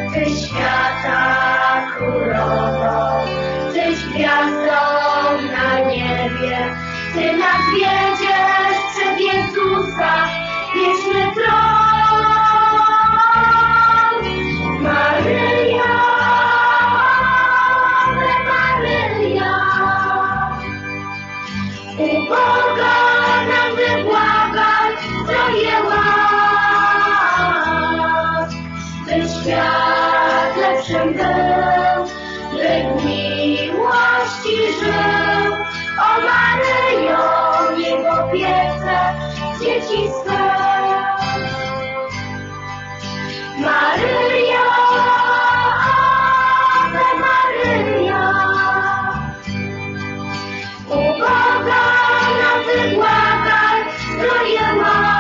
Ty świata królową, Tyś gwiazdą na niebie, Ty nas wiedziesz przed Jezusa, wieczny tron. Maryja, Ave Maryja, u Boga nam wybłagaj, zdrowie łask, by świat lepszym był, by w miłości żył. O Maryjo, niech w opiece dzieci swe. Maryja, Ave Maryja, u Boga nam wybłagaj, zdrowie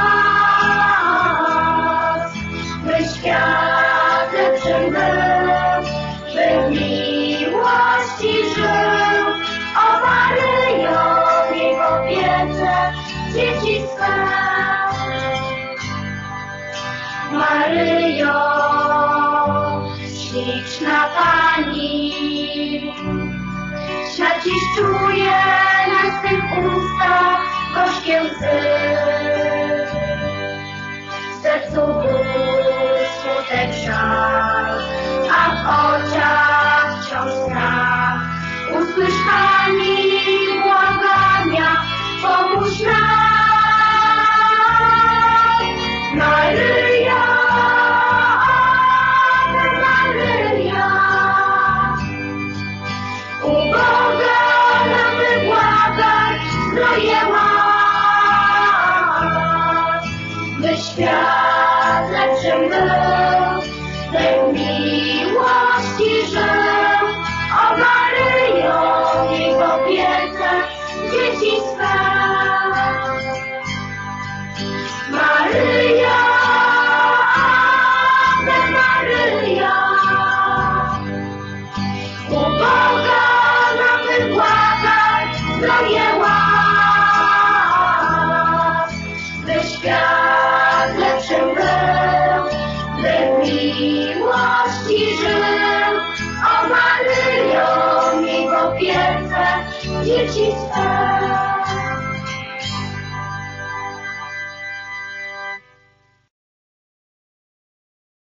łask, by świat lepszym był, by w miłości żył. O Maryjo, niech w opiece dzieci swe. Maryjo, śliczna Pani, śmierć dziś czuje na swych ustach gorzkie łzy. W sercu ból, smutek, żal, a w oczach wciąż strach. Usłysz Pani błagania, pomóż nam. Maryja, Ave Maryja, u Boga nam wybłagaj, zdrowie łask, by świat lepszym był, by w miłości żył. O Maryjo, niech w opiece dzieci swe. Maryja, Ave Maryja, u Boga nam wybłagaj, zdrowie łask, by świat lepszym był, by w miłości żył. O Maryjo, niech w opiece dzieci swe.